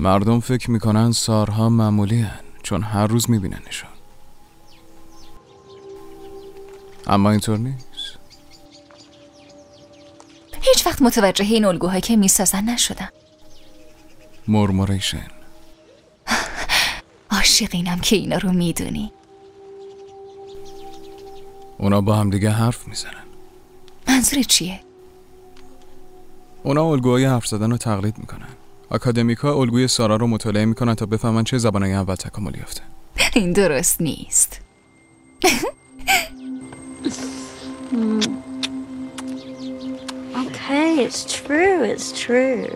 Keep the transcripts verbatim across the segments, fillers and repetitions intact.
مردم فکر میکنن سارها معمولی هن چون هر روز میبیننشون، اما اینطور نیست. هیچ وقت متوجه این الگوهایی که میسازن نشدم. مرموریشن. عاشقینم که اینا رو میدونی. اونا با هم دیگه حرف میزنن. منظور چیه؟ اونا الگوهای حرف زدن رو تقلید میکنن. آکادمیکا الگوی سارا رو مطالعه میکنن تا بفهمن چه زبانهای اول تکامل یافته. این درست نیست. Okay, it's true, it's true.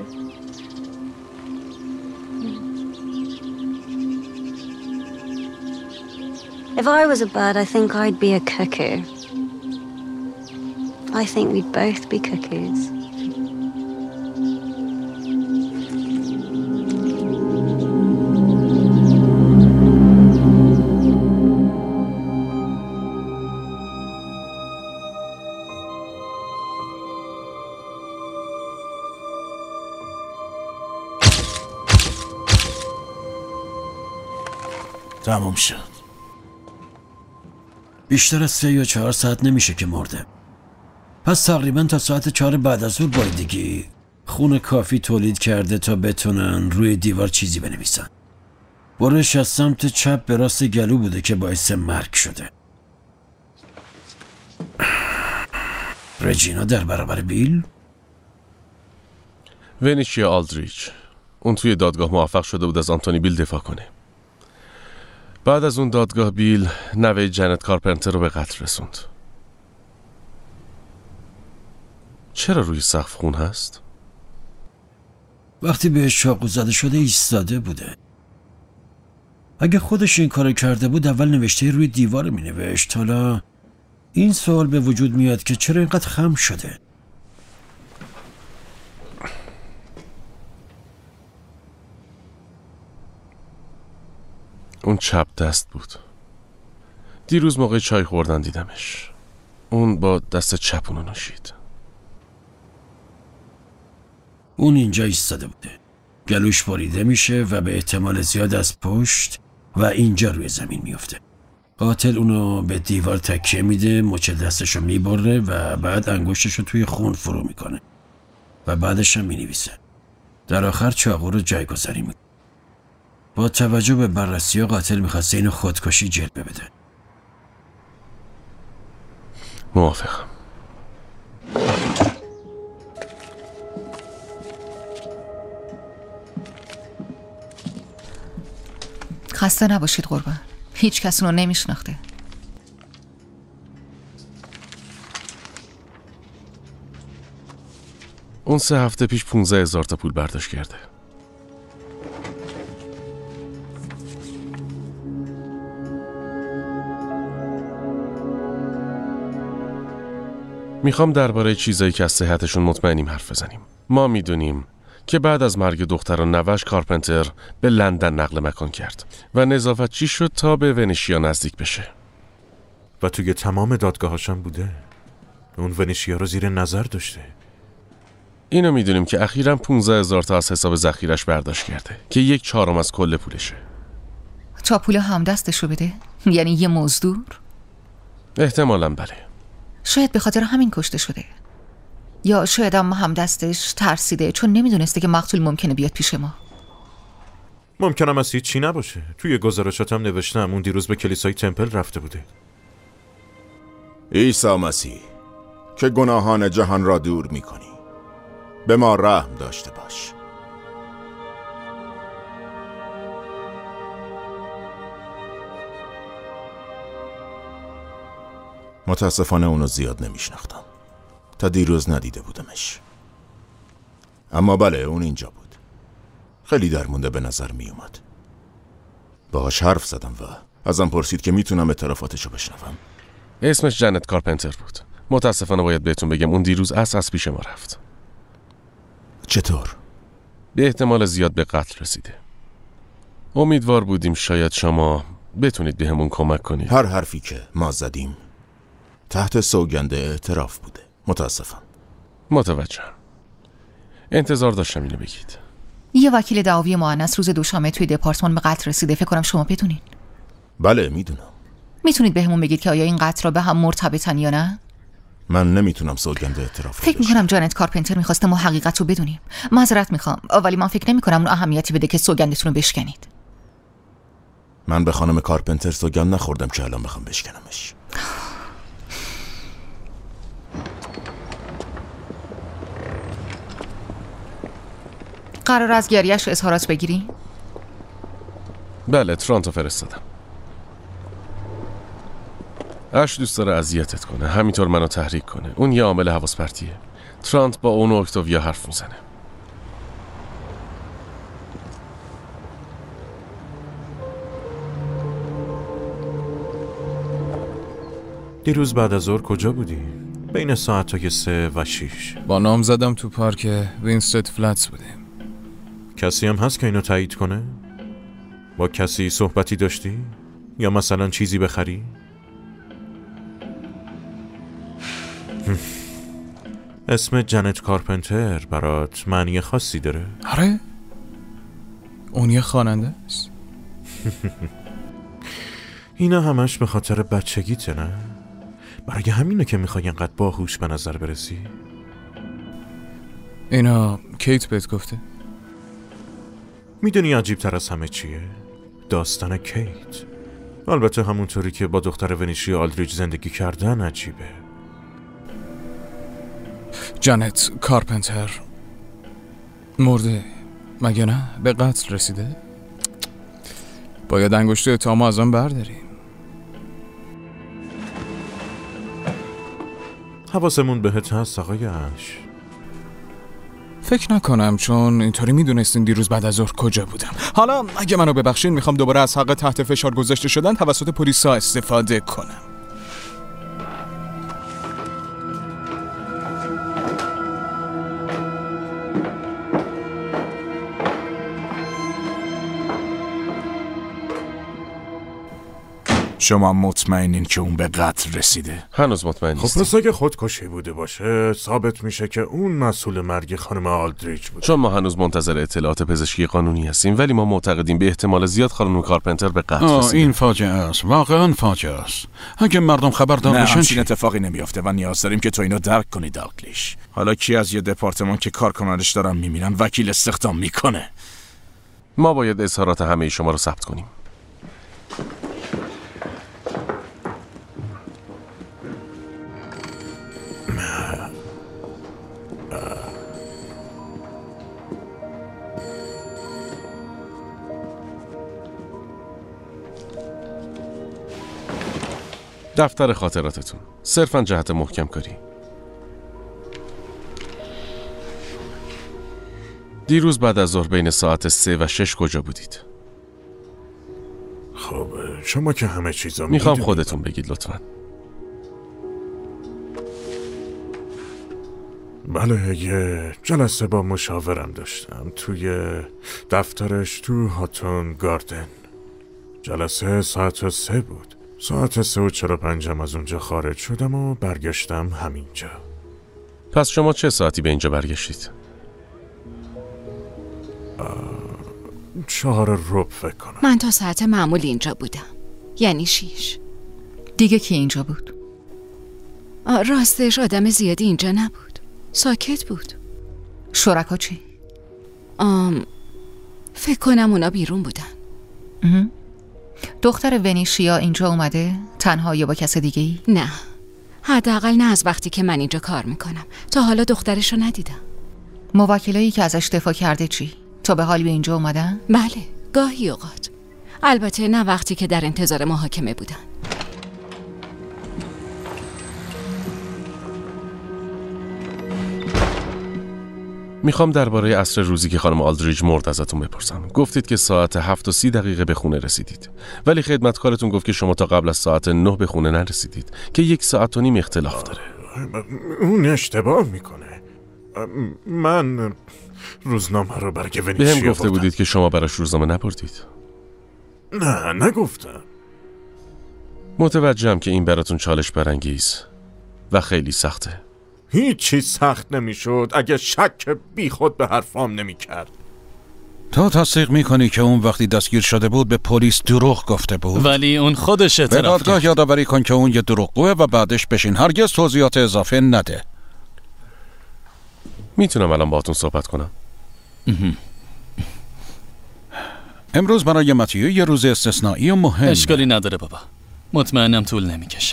If I was a bird, I think I'd be a cuckoo. I think we'd both be cuckoos. تموم شد. بیشتر از سه یا چهار ساعت نمیشه که مرده. پس تقریبا تا ساعت چهار بعد از ظهر بایدگی خون کافی تولید کرده تا بتونن روی دیوار چیزی بنویسن. برش از سمت چپ به راست گلو بوده که باعث مرگ شده. رجینا در برابر بیل؟ ونیشیا آلدریچ. اون توی دادگاه موفق شده بود از آنتونی بیل دفاع کنه. بعد از اون دادگاه بیل نوه جنت کارپنتر رو به قتل رسوند. چرا روی سقف خون هست؟ وقتی بهش چاقو زده شده ایستاده بوده. اگه خودش این کار کرده بود اول نوشته روی دیوار می نوشت. حالا این سوال به وجود میاد که چرا اینقدر خم شده؟ اون چپ دست بود. دیروز موقع چای خوردن دیدمش. اون با دست چپ اونو نوشید. اون اینجا ایستاده بوده. گلوش بریده میشه و به احتمال زیاد از پشت و اینجا روی زمین میفته. قاتل اونو به دیوار تکیه میده، مچ دستشو میبره و بعد انگشتشو توی خون فرو میکنه و بعدش هم مینویسه. در آخر چاقو رو جایگذاری میکنه. با توجه به بررسی ها قاتل میخواسته اینو خودکشی جلوه بده. موافقم. خسته نباشید قربان. هیچ کس اونو نمیشناخته. اون سه هفته پیش پونزده هزار تا پول برداشت کرده. میخوام درباره چیزایی که از صحتشون مطمئنیم حرف بزنیم. ما میدونیم که بعد از مرگ دختر و نوش کارپنتر به لندن نقل مکان کرد و نظافتچی شد تا به ونیشیا نزدیک بشه. و توی تمام دادگاهاشم بوده. اون ونیشیا رو زیر نظر داشته. اینو میدونیم که اخیراً پونزده هزار تا از حساب ذخیرش برداشت کرده که یک چهارم از کل پولشه. تا پول همدستشو بده؟ یعنی یه مزدور؟ احتمالاً بله. شاید به خاطر همین کشته شده. یا شاید هم همدستش ترسیده چون نمیدونسته که مقتول ممکنه بیاد پیش ما. ممکنم از هیچ چی نباشه. توی گزارشاتم نوشتم اون دیروز به کلیسای تمپل رفته بوده. عیسی مسیح که گناهان جهان را دور میکنی، به ما رحم داشته باش. متاسفانه اونو زیاد نمیشناختم. تا دیروز ندیده بودمش. اما بله اون اینجا بود. خیلی درمونده به نظر می اومد. باهاش حرف زدم و ازم پرسید که میتونم اعترافاتشو بشنوم. اسمش جنت کارپنتر بود. متاسفانه باید بهتون بگم اون دیروز اس از پیش ما رفت. چطور؟ به احتمال زیاد به قتل رسیده. امیدوار بودیم شاید شما بتونید بهمون کمک کنید. هر حرفی که ما زدیم تحت سوگند اعتراف بوده. متاسفم. متوجهم. انتظار داشتم اینو بگید. یه وکیل دعاوی مؤنث روز دوشنبه توی دپارتمان به قتل رسیده. فکر کنم شما بدونین. بله میدونم. میتونید بهمون بگید که آیا این قتل را به هم مرتبطن یا نه؟ من نمیتونم سوگند اعتراف فکر میکنم جانت کارپنتر میخواسته ما حقیقت رو بدونیم. معذرت میخوام ولی من فکر نمیکنم اون اهمیتی بده که سوگندتون رو بشکنید. من به خانم کارپنتر سوگند نخوردم که الان بخوام بشکنمش. قرار از گریه‌اش اظهارات بگیری؟ بله، ترانتو فرستادم. اش دوست داره اذیتت کنه، همینطور منو تحریک کنه. اون یه عامل حواس پرتیه. ترانت با اون و اکتاویا حرف میزنه. دیروز بعد از ظهر کجا بودی؟ بین ساعتای سه و شیش. با نام زدم تو پارک وینستد فلتس بودیم. کسی هم هست که اینو تایید کنه؟ با کسی صحبتی داشتی؟ یا مثلا چیزی بخری؟ اسم جنت کارپنتر برات معنی خاصی داره؟ آره؟ اون یه خواننده است؟ اینا همش به خاطر بچگیته نه؟ برای همینه که میخوای اینقدر باهوش به نظر برسی؟ اینا کیت بهت گفته؟ میدونی عجیب تر از همه چیه؟ داستان کیت. البته همونطوری که با دختر ونیشی آلدریج زندگی کردن عجیبه. جنت کارپنتر مرده مگه نه؟ به قتل رسیده؟ باید انگشت اتهامو از آن برداریم. حواسمون بهت هست آقای اش. فکر نکنم، چون اینطوری میدونستین دیروز بعد از ظهر کجا بودم. حالا اگه منو ببخشین میخوام دوباره از حق تحت فشار گذاشته شدن توسط پلیسا استفاده کنم. شما مطمئنین که اون به قتل رسیده؟ هنوز مطمئن خب نیستم. پس اگه خودکشی بوده باشه ثابت میشه که اون مسئول مرگ خانم آلدریج بوده. چون ما هنوز منتظر اطلاعات پزشکی قانونی هستیم، ولی ما معتقدیم به احتمال زیاد خانم کارپنتر به قتل رسیده. این فاجعه است، واقعا فاجعه است. اگه مردم خبردار نه بشن همچین چی؟ اتفاقی نمیافته و نیاز داریم که تو اینو درک کنی دالگلیش. حالا کی از یه دپارتمان که کارکنانش دارن میمیرن وکیل استخدام میکنه؟ ما باید اظهارات همه شما رو ثبت کنیم. دفتر خاطراتتون، صرفاً جهت محکم کاری. دیروز بعد از ظهر بین ساعت سه و شش کجا بودید؟ خب شما که همه چیزا میخوام میدونید. خودتون بگید لطفاً. بله، یه جلسه با مشاورم داشتم توی دفترش تو هاتون گاردن. جلسه ساعت سه بود. ساعت سه و چرا پنجم از اونجا خارج شدم و برگشتم همینجا. پس شما چه ساعتی به اینجا برگشتید؟ چهار ربع فکر کنم. من تا ساعت معمول اینجا بودم، یعنی شیش. دیگه کی اینجا بود؟ راستش آدم زیادی اینجا نبود، ساکت بود. شرکا چی؟ آم فکر کنم اونا بیرون بودن. اه. دختر ونیشیا اینجا اومده؟ تنها یا با کس دیگه ای؟ نه، حداقل نه از وقتی که من اینجا کار میکنم. تا حالا دخترشو ندیدم. موکلایی که ازش دفاع کرده چی؟ تا به حال به اینجا اومدن؟ بله، گاهی اوقات. البته نه وقتی که در انتظار محاکمه بودن. میخوام درباره عصر روزی که خانم آلدریج مرد ازتون بپرسم. گفتید که ساعت هفت و سی دقیقه به خونه رسیدید، ولی خدمتکارتون گفت که شما تا قبل از ساعت نه به خونه نرسیدید که یک ساعت و نیم اختلاف داره. اون اشتباه میکنه. من روزنامه رو برای ونیشیا به هم گفته بردم. بودید که شما براش روزنامه نبردید. نه نگفتم. متوجهم که این براتون چالش برانگیز و خیلی سخته. هیچ چیز سخت نمیشد اگه شک بی خود به حرفام نمیکرد. تو تصدیق میکنی که اون وقتی دستگیر شده بود به پلیس دروغ گفته بود؟ ولی اون خودش اعتراف به دادگاه یادآوری کن که اون یه دروغگوه و بعدش بشین. هرگز توضیحات اضافه نده. میتونم الان باهاتون صحبت کنم؟ امروز برای متیو یه روز استثنایی و مهم. اشکالی نداره بابا. مطمئنم طول نمیکشه.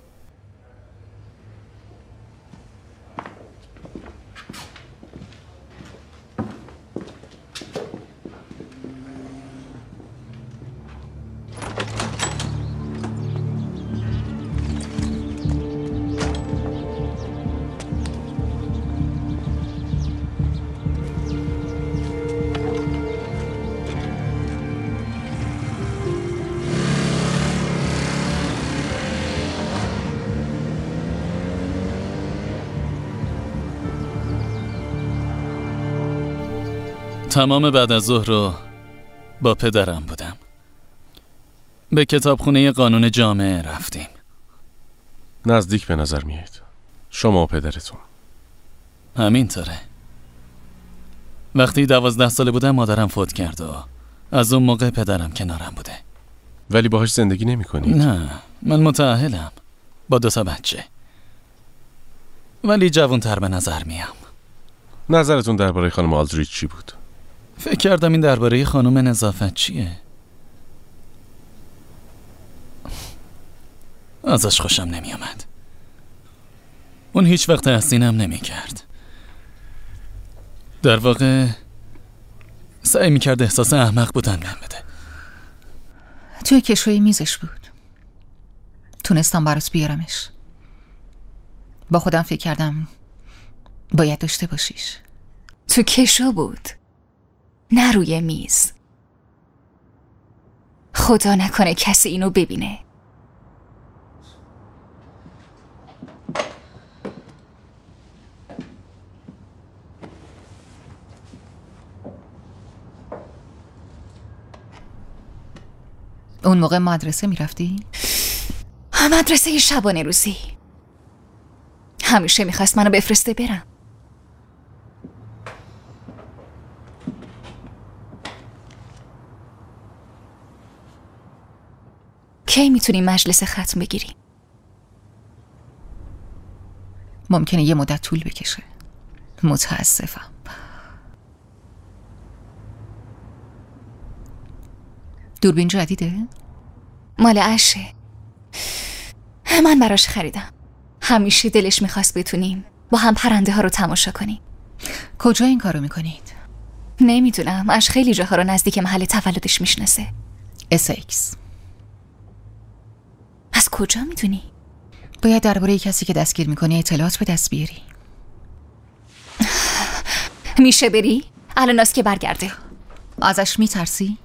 تمام بعد از ظهر رو با پدرم بودم. به کتابخونه قانون جامعه رفتیم. نزدیک به نظر میاد. شما و پدرتون. همینطوره. وقتی دوازده ساله بودم مادرم فوت کرد و از اون موقع پدرم کنارم بوده. ولی باهاش زندگی نمی کنید؟ نه، من متأهلم با دو تا بچه. ولی جوان‌تر به نظر میام. نظرتون درباره خانم آلدریچ چی بود؟ فکر کردم این درباره خانم نظافت چیه؟ ازش خوشم نمی آمد. اون هیچ وقت تحسینم نمی کرد. در واقع سعی می کرد احساس احمق بودن بهم بده. توی کشوی میزش بود. تونستم برات بیارمش. با خودم فکر کردم باید داشته باشیش. تو کشو بود، نه روی میز. خدا نکنه کسی اینو ببینه. اون موقع مدرسه میرفتی؟ مدرسه شبانه روزی. همیشه میخواست منو بفرسته برم. کی میتونی مجلس ختم بگیری؟ ممکنه یه مدت طول بکشه. متاسفم. دوربین جدیده؟ مال عشه. من براش خریدم. همیشه دلش میخواست بتونیم با هم پرنده ها رو تماشا کنیم. کجا این کارو میکنید؟ نمیدونم. اش خیلی جاها رو نزدیک محل تولدش میشناسه. اسکس. از کجا میدونی؟ باید درباره کسی که دستگیر میکنی اطلاعات به دست بیاری. میشه بری؟ الان است که برگرده. ازش میترسی؟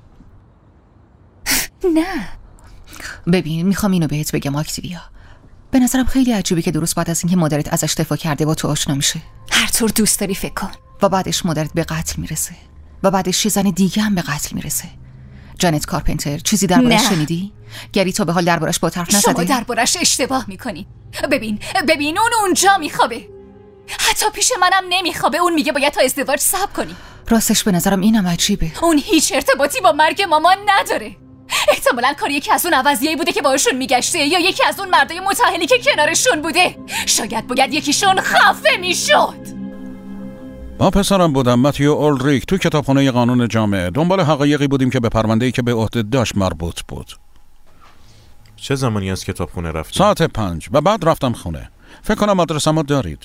نه. ببین میخوام اینو بهت بگم آکتیویا. به نظرم خیلی عجیبه که درست بعد از اینکه مادرت ازش دفاع کرده با تو آشنا میشه. هر طور دوست داری فکر کن. و بعدش مادرت به قتل میرسه. و بعدش یه زن دیگه هم به قتل میرسه. جانت کارپنتر. چیزی دربارش شنیدی؟ گری تا به حال دربارش با طرف نزده؟ شما دربارش اشتباه میکنی. ببین ببین اون اونجا میخوابه. حتی پیش منم نمیخوابه. اون میگه باید تا ازدواج صبر کنی. راستش به نظرم اینم عجیبه. اون هیچ ارتباطی با مرگ مامان نداره. احتمالاً کار یکی از اون عوضیایی بوده که باهاشون میگشته، یا یکی از اون مردای متأهلی که کنارشون بوده. شاید باید یکیشون خفه میشد. با پسرم بودم متیو اولریک تو کتابخونه قانون جامعه دنبال حقایقی بودیم که به پرونده‌ای که به عهده داشت مربوط بود. چه زمانی از کتابخونه رفتیم؟ ساعت پنج و بعد رفتم خونه. فکر کنم آدرسمو دارید.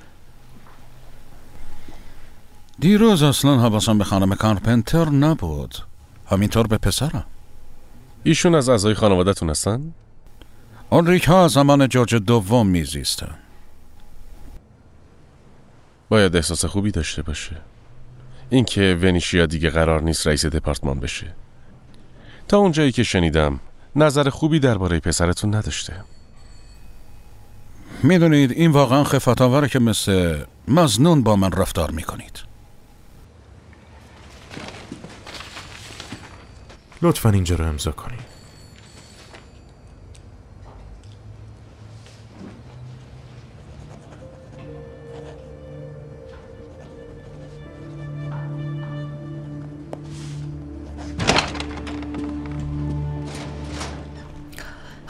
دیروز اصلا حواسم به خانم کارپنتر نبود. همینطور به پسرم. ایشون از اعضای خانواده‌تون هستن؟ اولریک ها زمان جورج دوم میزیستن. باید احساس خوبی داشته باشه. اینکه ونیشیا دیگه قرار نیست رئیس دپارتمان بشه. تا اونجایی که شنیدم نظر خوبی درباره پسرتون نداشته. میدونید این واقعا خفت آوره که مثل مظنون با من رفتار میکنید. لطفاً اینجا رو امضا کنید.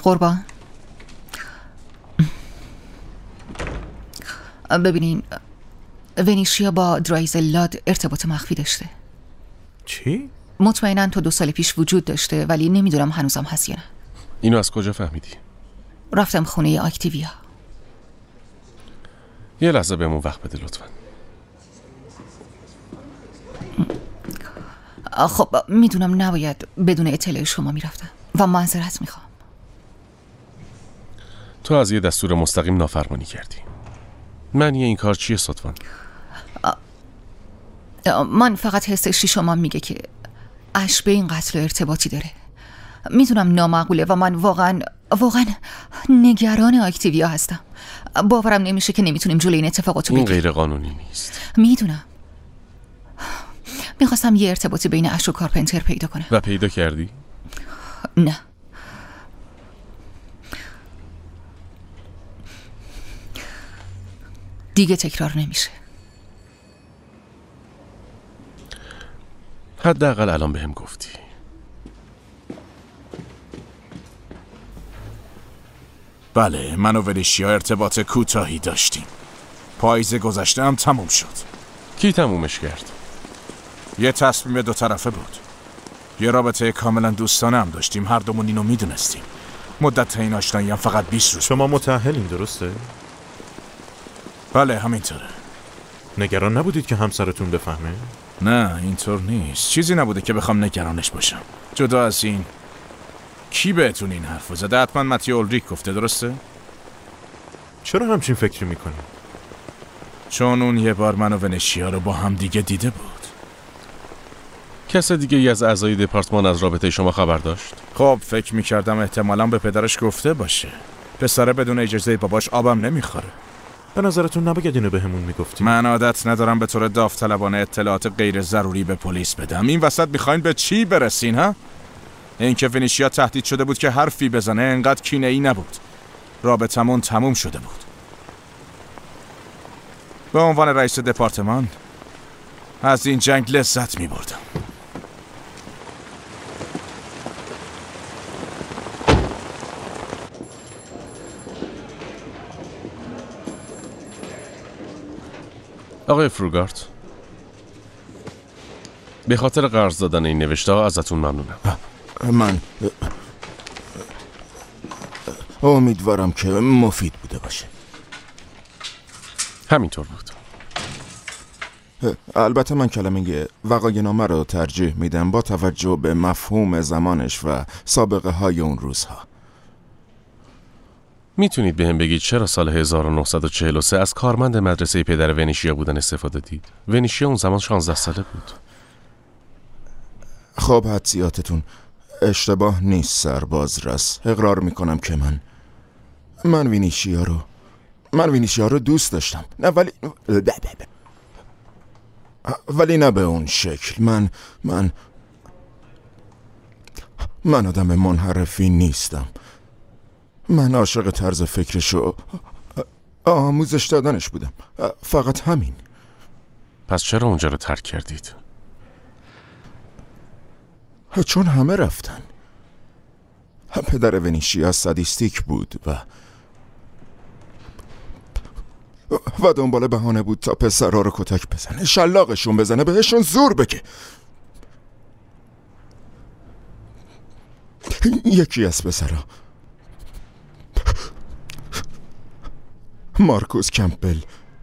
قربان ببینین ونیشیا با درایزلاد ارتباط مخفی داشته. چی؟ مطمئناً تو دو سال پیش وجود داشته ولی نمیدونم هنوزم هست یا نه. اینو از کجا فهمیدی؟ رفتم خونه آکتیویا. یه لحظه بهمون وقت بده لطفاً. خب میدونم نباید بدون اطلاع شما میرفتم و معذرت میخوام. تو از یه دستور مستقیم نافرمانی کردی. معنی این کار چیه صدفان؟ من فقط حس شیشمم میگه که اش به این قتل ارتباطی داره. میدونم نامعقوله و من واقعا واقعا نگران آکتیویا هستم. باورم نمیشه که نمیتونیم جلوی این اتفاقاتو بگیریم. این غیر قانونی نیست. میدونم. میخواستم یه ارتباطی بین اش و کارپنتر پیدا کنم. و پیدا کردی؟ نه. دیگه تکرار نمیشه. حداقل الان بهم گفتی. بله، من و ونیشیا ارتباط کوتاهی داشتیم. پاییز گذشته هم تموم شد. کی تمومش کرد؟ یه تصمیم دو طرفه بود. یه رابطه کاملا دوستانه هم داشتیم، هر دومون اینو میدونستیم. مدت این آشنایی هم فقط بیست روز. شما متأهلین درسته؟ بله همینطوره. نگران نبودید که همسرتون بفهمه؟ نه اینطور نیست. چیزی نبوده که بخوام نگرانش باشم. جدا از این، کی بهتون این حرفو زده؟ حتما متی اولریک گفته، درسته؟ چرا همچین فکری میکنی؟ چون اون یه بار من و ونیشیا رو با هم دیگه دیده بود. کس دیگه ای از اعضای دپارتمان از رابطه شما خبر داشت؟ خب فکر میکردم احتمالاً به پدرش گفته باشه. پسره بدون اجازه باباش آبم نمیخوره. به نظرتون نباید اینو بهمون میگفتی؟ من عادت ندارم به طور داوطلبانه اطلاعات غیر ضروری به پلیس بدم. این وسط میخواین به چی برسین ها؟ اینکه ونیشیا تهدید شده بود که حرفی بزنه انقدر کینه‌ای نبود. رابطمون تموم شده بود. به عنوان رئیس دپارتمان از این جنگ لذت میبردم. آقای فروگارت، به خاطر قرض دادن این نوشته ها ازتون ممنونم. من امیدوارم که مفید بوده باشه. همینطور بود. البته من کلمه وقایع نامه رو ترجیح میدم با توجه به مفهوم زمانش و سابقه های اون روزها. میتونید بهم بگید چرا سال هزار و نهصد و چهل و سه از کارمند مدرسه پدر ونیشیا بودن استفاده دید؟ ونیشیا اون زمان شانزده ساله بود. خب حدسیاتتون اشتباه نیست سرباز رس. اقرار میکنم که من من وینیشیا رو من وینیشیا رو دوست داشتم. نه ولی ولی نه به اون شکل. من من من آدم منحرفی نیستم. من عاشق طرز فکرشو آموزش دادنش بودم. فقط همین. پس چرا اونجا رو ترک کردید؟ چون همه رفتن. پدر ونیشیا سادیستیک بود و و دنبال بهانه بود تا پسرها رو کتک بزنه، شلاقشون بزنه، بهشون زور بگه. یکی از پسرها، مارکوس کمپبل،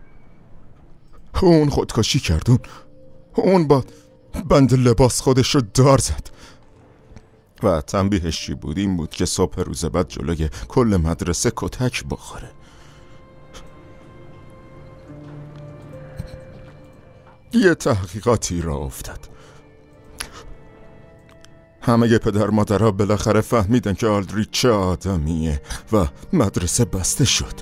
اون خودکشی کردون. اون با بند لباس خودش رو دار زد و تنبیهش چی بود؟ این بود که صبح روز بعد جلوی کل مدرسه کتک بخوره. یه تحقیقاتی را افتاد. همه پدر مادرها بالاخره فهمیدن که آلدریچ چه آدمیه و مدرسه بسته شد.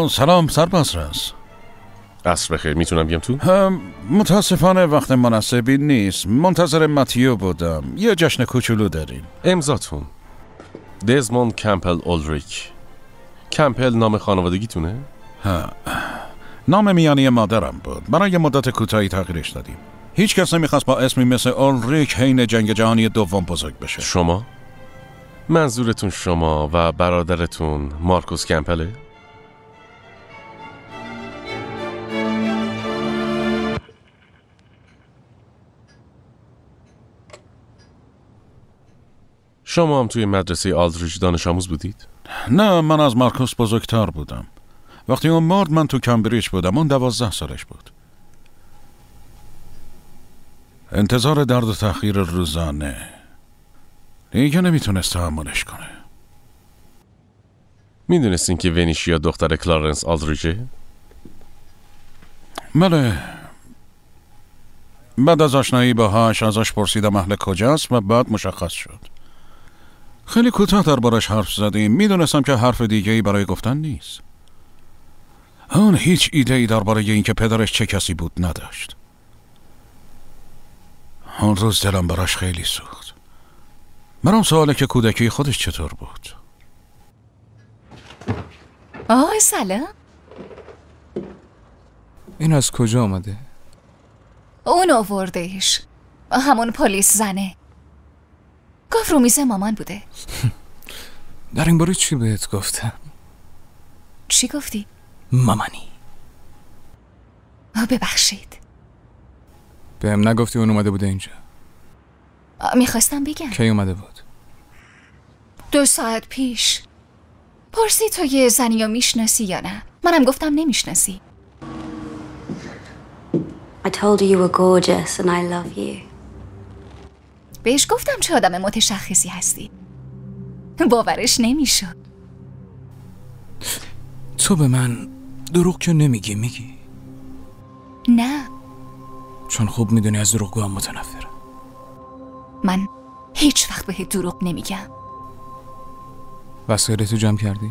آه سلام سربازرس. عصر بخیر، میتونم بیام تو؟ متاسفانه وقت مناسبی نیست. منتظر متیو بودم. یه جشن کوچولو داریم. امضاتون. دزموند کمپل اولریک. کمپل نام خانوادگیتونه؟ ها. نام میانی مادرم بود. برای مدت کوتاهی تغییرش دادیم. هیچ کس نمیخواست با اسمی مثل اولریک حین جنگ جهانی دوم بزرگ بشه. شما؟ منظورتون شما و برادرتون مارکوس کمپله؟ شما هم توی مدرسه آلدریج دانش آموز بودید؟ نه، من از مارکوس بزرگتر بودم. وقتی اون مرد من تو کمبریج بودم. اون دوازده سالش بود. انتظار درد و تأخیر روزانه دیگه نمیتونست تحملش کنه. میدونستین که ونیشیا دختر کلارنس آلدریجه؟ بله. بعد از آشنایی باهاش ازش پرسیدم اهل کجاست و بعد مشخص شد. خیلی کوتاه دربارش حرف زدیم. میدونستم که حرف دیگه‌ای برای گفتن نیست. اون هیچ ایده‌ای درباره اینکه پدرش چه کسی بود نداشت. اون روز دلم براش خیلی سوخت. برام سواله که کودکی خودش چطور بود. آه سلام. این از کجا آمده؟ اون آوردهش. همون پلیس زنه. گفت رو میز مامان بوده. در این باره چی بهت گفتم؟ چی گفتی؟ مامانی. ببخشید. بهم نگفتی اون اومده بوده اینجا؟ میخواستم بگم. کی اومده بود؟ دو ساعت پیش. پرسی تو یه زنی رو میشناسی یا نه؟ منم گفتم نمیشناسی. I told you you were gorgeous and I love you. بهش گفتم چه آدم متشخصی هستی. باورش نمیشد. تو به من دروغ که نمیگی میگی؟ نه. چون خوب میدونی از دروغگوام متنفرم. من هیچ وقت بهت دروغ نمیگم. وسایلتو جمع کردی؟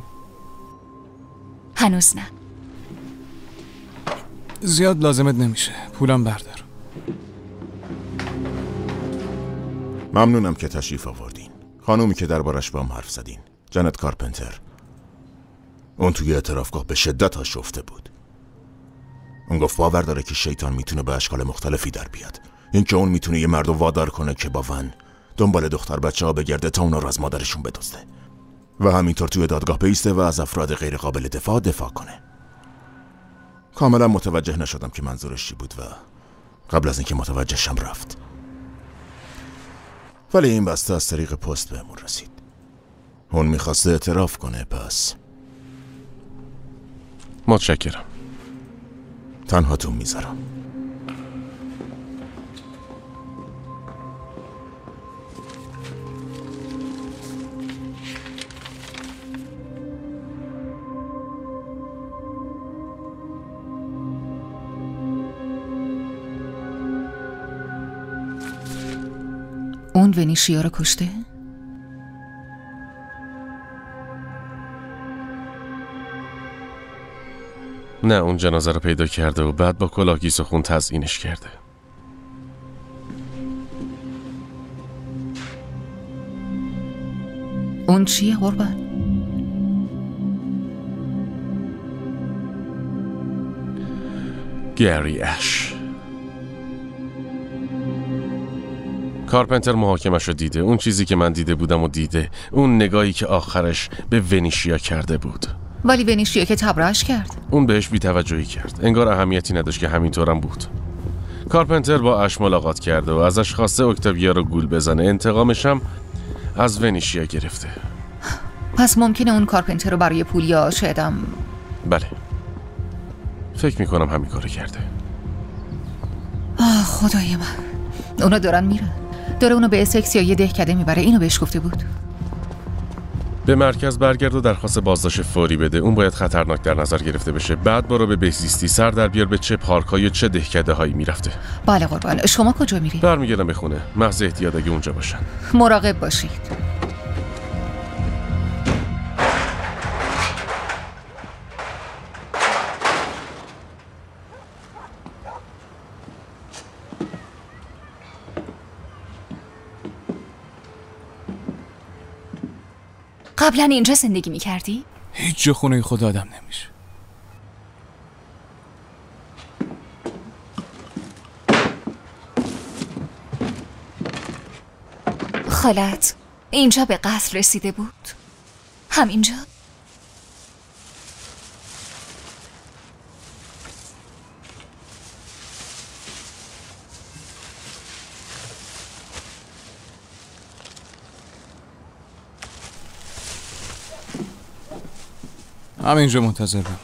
هنوز نه. زیاد لازمت نمیشه. پولم بردار. ممنونم که تشریف آوردین. خانومی که دربارش با هم حرف زدین، جنت کارپنتر. اون توی اعترافگاه به شدت آشفته بود. اون گفت باور داره که شیطان میتونه به اشکال مختلفی در بیاد. اینکه اون میتونه یه مرد رو وادار کنه که با ون دنبال دختر بچه ها بگرده تا اونا رو از مادرشون بدزده و همینطور توی دادگاه بیسته و از افراد غیر قابل دفاع دفاع کنه. کاملا متوجه نشدم که منظورش چی بود و قبل از اینکه متوجه شم رفت. ولی این بسته از طریق پست بهمون رسید. اون میخواسته اعتراف کنه. پس متشکرم. تنهاتون میذارم. اون ونیشیا رو کشته؟ نه، اون جنازه رو پیدا کرده و بعد با کلاه گیس و خون تزیینش کرده. اون چیه قربان؟ گری اش. کارپنتر محاکمش رو دیده. اون چیزی که من دیده بودم و دیده. اون نگاهی که آخرش به ونیشیا کرده بود. ولی ونیشیا که تبرئه‌اش کرد. اون بهش بی‌توجهی کرد. انگار اهمیتی نداشت که همینطورم بود. کارپنتر با اش ملاقات کرده و ازش خواسته اکتاویا رو گول بزنه. انتقامش هم از ونیشیا گرفته. پس ممکنه اون کارپنتر رو برای پول یا شایدم. بله. فکر میکنم همین کارو کرده. آه خدای من. اونا دارن میرن. داره اونو به اسکس یا یه دهکده میبره. اینو بهش گفته بود. به مرکز برگرد و درخواست بازداشت فوری بده. اون باید خطرناک در نظر گرفته بشه. بعد برو به بهزیستی سر در بیار به چه پارک‌های چه دهکده هایی میرفته. بله قربان. شما کجا میری؟ برمیگردم به خونه. محض احتیاط اگه اونجا باشن. مراقب باشید. قبلا اینجا زندگی میکردی؟ هیچ جا خونه خود آدم نمیشه. خالت اینجا به قتل رسیده بود؟ همینجا؟ همینجا منتظر بم.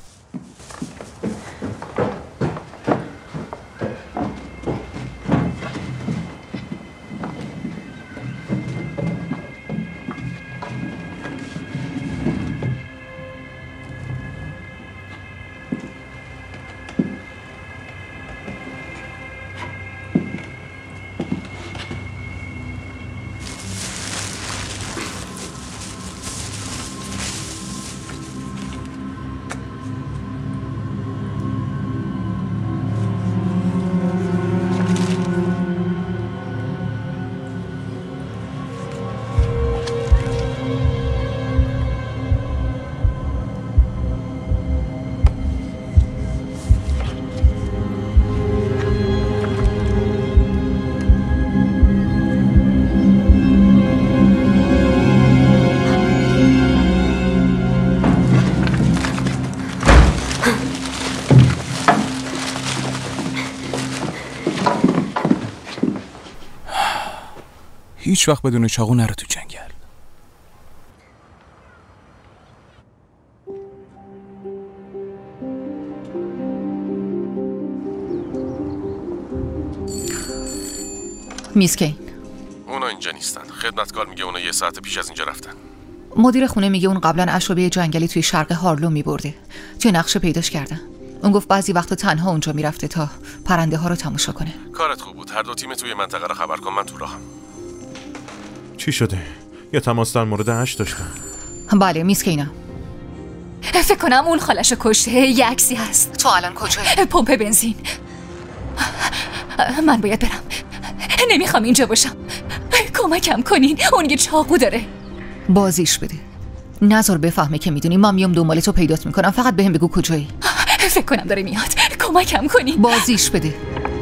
هیچ وقت بدون چاقو نرو تو جنگل. میس کین، اونا اینجا نیستن. خدمتکار میگه اونا یه ساعت پیش از اینجا رفتن. مدیر خونه میگه اون قبلا اشربه جنگلی توی شرق هارلو میبرده. توی نقشه پیداش کردن. اون گفت بعضی وقتا تنها اونجا میرفته تا پرنده ها رو تماشا کنه. کارت خوب بود. هر دو تیم توی منطقه رو خبر کن، من تو راهم. چی شده؟ یه تماس در مورد اش داشتن؟ بله میس کینم. فکر کنم اون خالش کشته. یه عکسی هست. تو الان کجایی؟ پمپ بنزین. من باید برم. نمیخوام اینجا باشم. کمکم کنین. اون یه چاقو داره. بازیش بده. نذار بفهمه که میدونی. من میام دنبال تو پیدات میکنم. فقط بهم بگو کجایی. فکر کنم داره میاد. کمکم کنین. بازیش بده.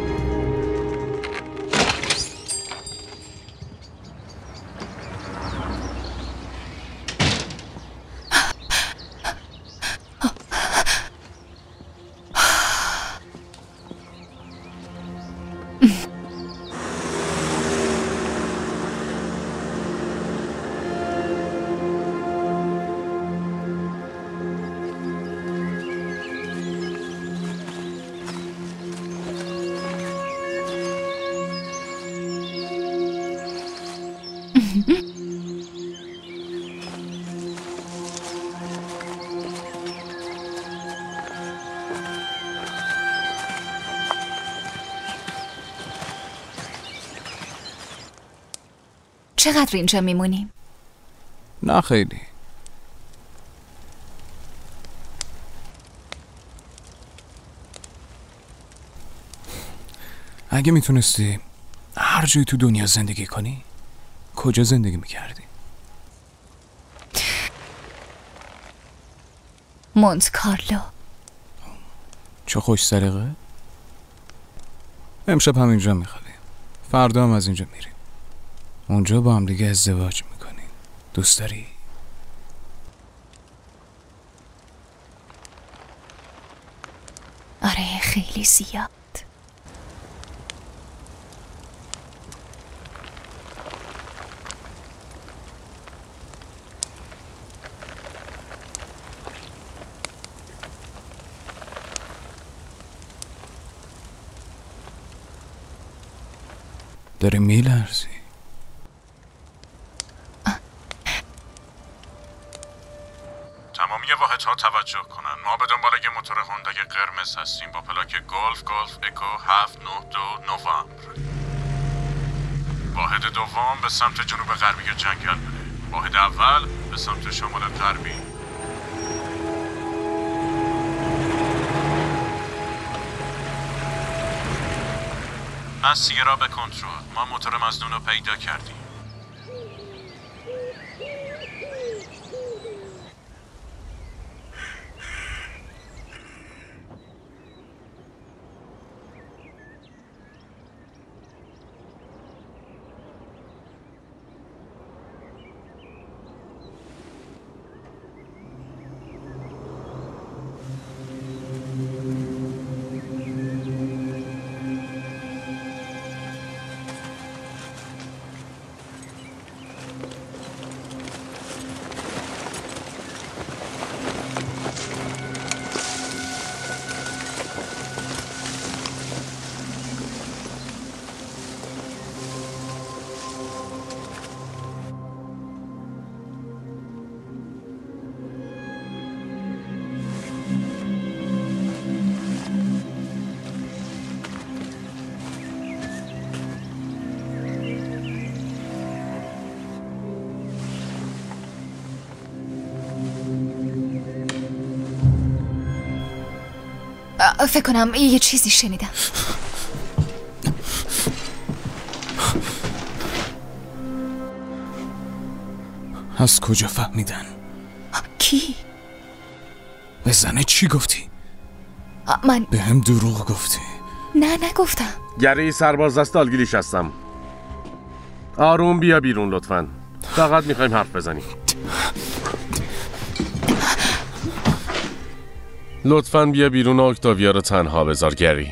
چقدر اینجا میمونیم؟ نه خیلی. اگه میتونستی هر جایی تو دنیا زندگی کنی، کجا زندگی میکردی؟ مونت کارلو. چه خوش سلیقه. امشب همینجا میخوابیم، فردا هم از اینجا میریم. اونجا با هم دیگه ازدواج میکنیم. دوست داری؟ آره خیلی زیاد. داری میلرزی. تمامی واحدها توجه کنن. ما به دنبال یه موتور هوندای قرمز هستیم با پلاک گلف گلف اکو هفت نه دو نوامبر. واحد دوم به سمت جنوب غربی جنگل بره. واحد اول به سمت شمال غربی. از سیرا به کنترل. ما موتور مزنون رو پیدا کردیم. فکر کنم یه چیزی شنیدم. از کجا فهمیدن؟ کی؟ به زنه چی گفتی؟ من به هم دروغ گفتی. نه نگفتم. گری سرباز دست آلگیلیش هستم. آروم بیا بیرون لطفاً. فقط میخوایم حرف بزنیم. لطفاً بیا بیرون و اکتاویا رو تنها بذار گری.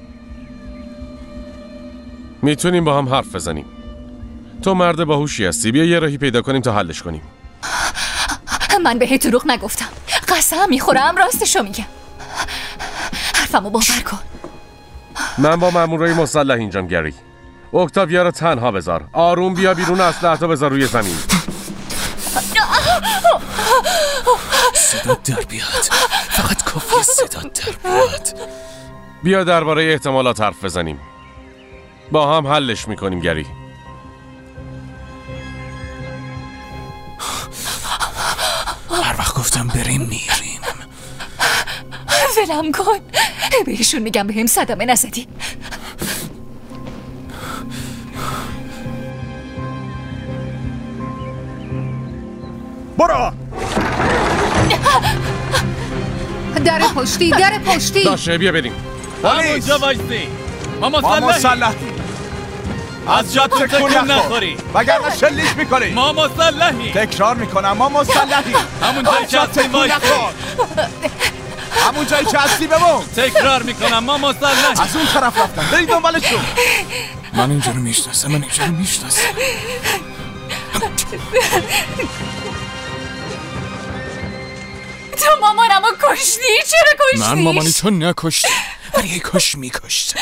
میتونیم با هم حرف بزنیم. تو مرد باهوشی هستی، بیا یه راهی پیدا کنیم تا حلش کنیم. من بهت دروغ نگفتم، قسم میخورم راستشو میگم. حرفمو باور کن. من با مامورای مسلح اینجام گری. اکتاویا رو تنها بذار. آروم بیا بیرون، اسلحه‌تو بذار روی زمین. صدا در بیاد، فقط کافیه صدا در بیاد. بیا درباره احتمالات حرف بزنیم. با هم حلش میکنیم گری. هر وقت گفتم بریم میریم. ولم کن، بهشون میگم بهم صدمه نزدی. برو. در پشتی، در پشتی. باشه بیا بریم. همونجا وایستی. ما ما مسلحی. از جات تکون نخوری وگرنه شلیک میکنی. ما مسلحی. تکرار میکنم ما مسلحی. همون جایی که هستی وایستی. همون جایی که هستی بمون. تکرار میکنم ما مسلحی. از اون طرف رفتن، برید دنبالشون. من اینجا رو میشناسم، من اینجا رو میشناسم. تو مامانمو کشتی؟ چرا کشتیش؟ من مامانی تو نکشتم، ولی کاش میکشتم.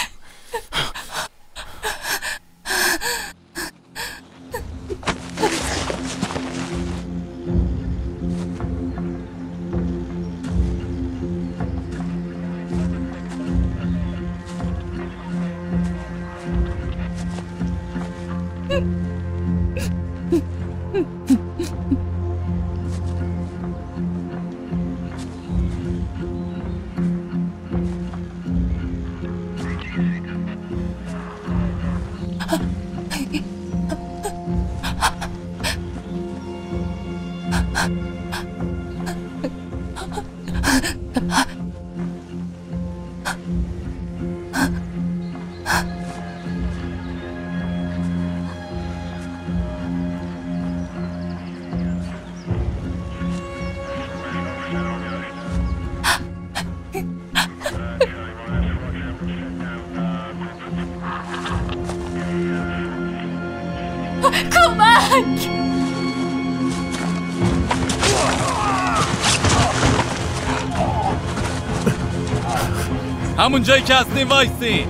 کمک! همون جایی که هستی وایستی.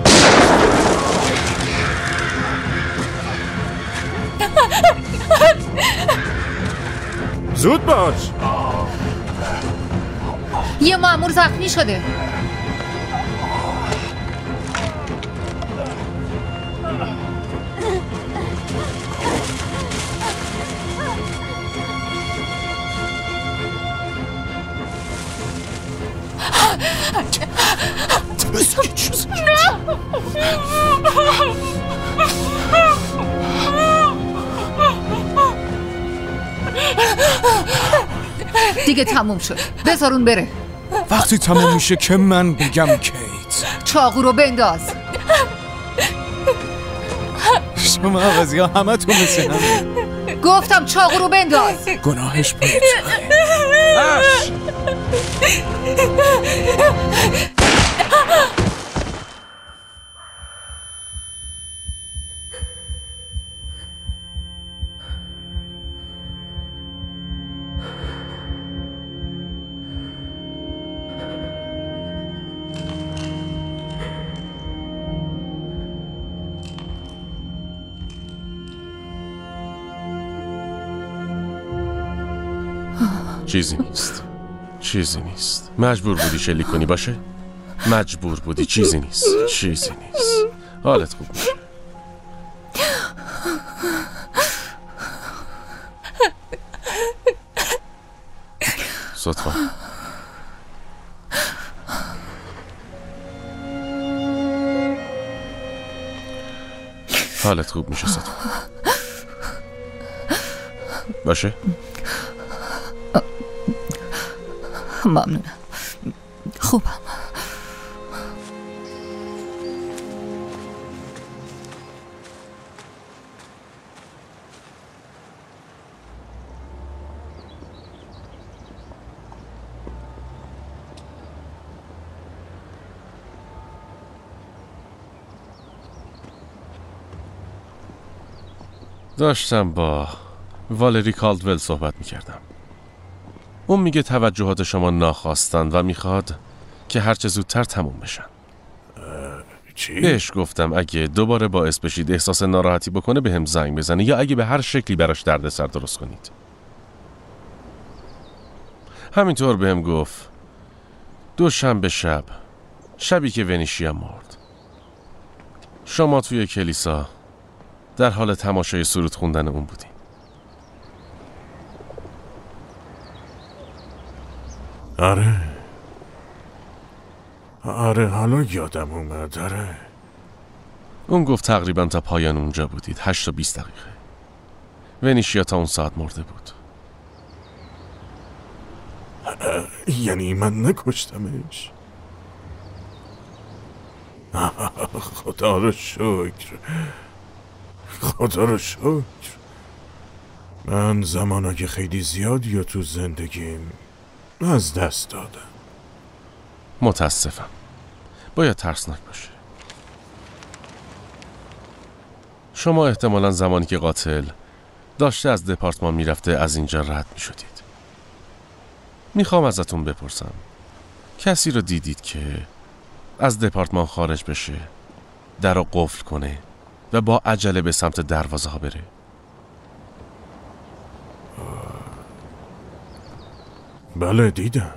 زود باش. یه مأمور زخمی شده. دیگه تموم شد، بذارون بره. وقتی تموم میشه که من بگم کیت. چاقو رو بنداز. شما عوضی ها همه تو مثل همه. گفتم چاقو رو بنداز. گناهش باید چیزی نیست، چیزی نیست. مجبور بودی شلیک کنی باشه؟ مجبور بودی. چیزی نیست، چیزی نیست. حالت خوب میشه. صدفا حالت خوب میشه ستون. باشه؟ ممنونم. خوبم. داشتم با والری کالدول صحبت میکردم. اون میگه توجهات شما ناخواستن و میخواد که هرچه زودتر تموم بشن. چی؟ بهش گفتم اگه دوباره باعث بشید احساس ناراحتی بکنه به هم زنگ بزنه یا اگه به هر شکلی براش دردسر درست کنید. همینطور به هم گفت دوشنبه شب، شبی که ونیشیا مرد، شما توی کلیسا در حال تماشای سرود خوندن اون بودین. آره آره حالا یادم اومد. آره اون گفت تقریبا تا پایان اونجا بودید. هشت و بیست دقیقه. ونیشیا تا اون ساعت مرده بود. یعنی من نکشتمش؟ خدا رو شکر، خدا رو شکر. من زمانای خیلی زیادی یا تو زندگیم از دست دادم. متاسفم. باید ترسناک باشه. شما احتمالا زمانی که قاتل داشته از دپارتمان میرفته از اینجا رد میشدید. میخوام ازتون بپرسم کسی رو دیدید که از دپارتمان خارج بشه، در رو قفل کنه و با عجله به سمت دروازه ها بره؟ بله دیدم.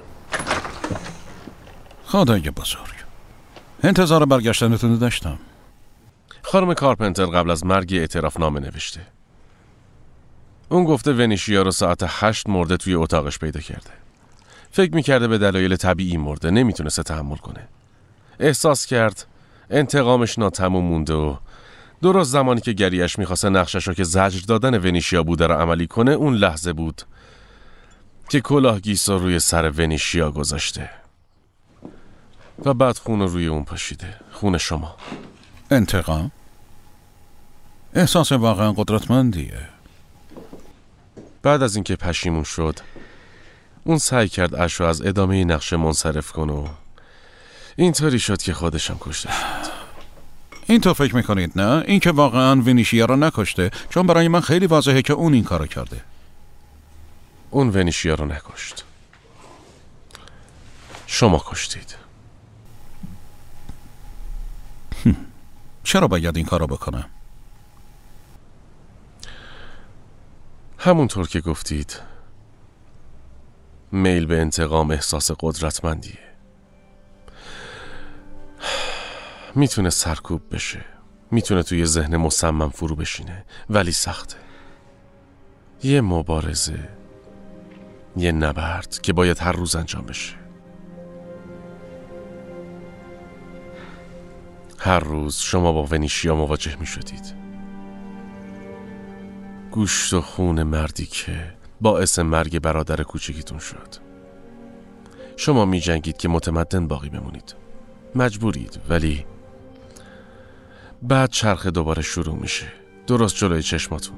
خدای بزرگ، انتظار برگشتنتون داشتم. خانم کارپنتر قبل از مرگ اعتراف نامه نوشته. اون گفته ونیشیا رو ساعت هشت مرده توی اتاقش پیدا کرده. فکر میکرده به دلایل طبیعی مرده، نمیتونسته تحمل کنه. احساس کرد انتقامش ناتموم مونده و درست زمانی که گریش میخواسته نقشش رو که زجر دادن ونیشیا بوده رو عملی کنه، اون لحظه بود که کلاهگیس رو روی سر ونیشیا گذاشته و بعد خون رو روی اون پاشیده. خون شما. انتقام؟ احساس واقعا قدرتمندیه. بعد از اینکه پشیمون شد، اون سعی کرد اشو از ادامه نقشه منصرف کنه و اینطوری شد که خودشم کشته شد. این تو فکر میکنید نه؟ این که واقعا ونیشیا رو نکشته، چون برای من خیلی واضحه که اون این کارو کرده. اون ونیشیا رو نکشت. شما کشتید. چرا باید این کارو بکنم؟ همونطور که گفتید میل به انتقام احساس قدرتمندیه. میتونه سرکوب بشه، میتونه توی ذهن مصمم فرو بشینه، ولی سخته. یه مبارزه، یه نبرد که باید هر روز انجام بشه. هر روز شما با ونیشیا مواجه می شدید. گوشت و خون مردی که باعث مرگ برادر کوچکیتون شد. شما می جنگید که متمدن باقی بمونید. مجبورید، ولی بعد چرخ دوباره شروع میشه، درست جلوی چشماتون.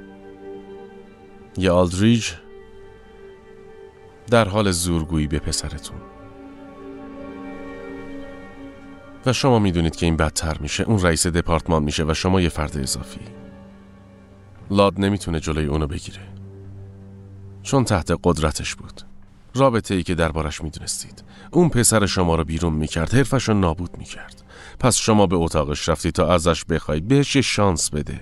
یه آلدریج در حال زورگویی به پسرتون و شما میدونید که این بدتر میشه. اون رئیس دپارتمان میشه و شما یه فرد اضافی. لاد نمیتونه جلوی اونو بگیره چون تحت قدرتش بود. رابطه ای که دربارش میدونستید. اون پسر شما رو بیرون میکرد، حرفش رو نابود میکرد. پس شما به اتاقش رفتی تا ازش بخواید بهش یه شانس بده.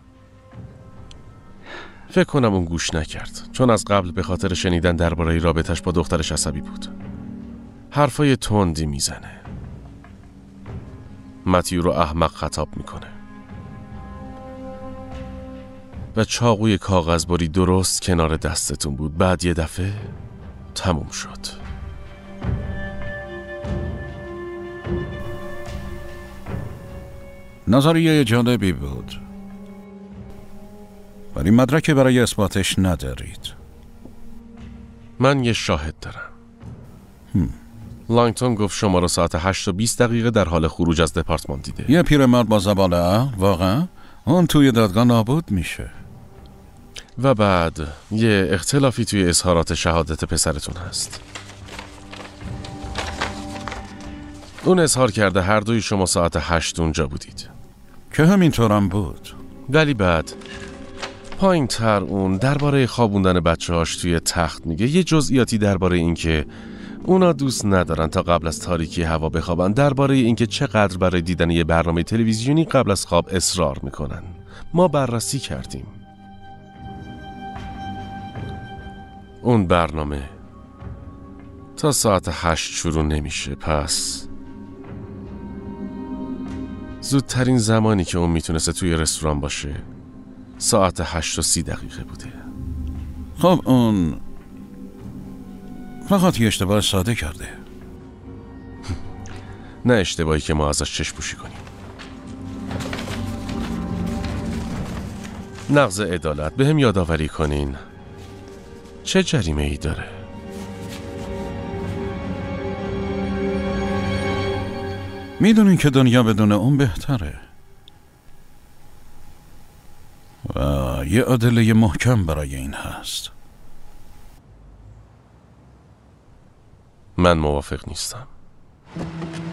فکر کنم اون گوش نکرد، چون از قبل به خاطر شنیدن درباره رابطش با دخترش عصبی بود. حرفای تندی میزنه. متیو رو احمق خطاب میکنه و چاقوی کاغذبری درست کنار دستتون بود. بعد یه دفعه تموم شد. نظریه جالبی بود. ولی مدرکی برای اثباتش ندارید. من یه شاهد دارم. هم. لانگتون گفت شما رو ساعت هشت و بیست دقیقه در حال خروج از دپارتمان دیده. یه پیرمرد با زبان عقل، واقعا اون توی دادگاه نابود میشه. و بعد یه اختلافی توی اظهارات شهادت پسرتون هست. اون اظهار کرده هر دوی شما ساعت هشت اونجا بودید که همینطورم بود. ولی بعد پایین تر اون درباره خوابوندن بچه هاش توی تخت میگه یه جزئیاتی درباره این که اونا دوست ندارن تا قبل از تاریکی هوا بخوابن، درباره اینکه چقدر برای دیدن یه برنامه تلویزیونی قبل از خواب اصرار میکنن. ما بررسی کردیم. اون برنامه تا ساعت هشت شروع نمیشه، پس زودترین زمانی که اون میتونسته توی رستوران باشه ساعت هشت و سی دقیقه بوده. خب اون فقط یه اشتباه ساده کرده. نه اشتباهی که ما ازش چشم پوشی کنیم. نقض عدالت. به هم یادآوری کنین چه جریمه ای داره؟ میدونین که دنیا بدون اون بهتره و یه ادله محکم برای این هست. من موافق نیستم.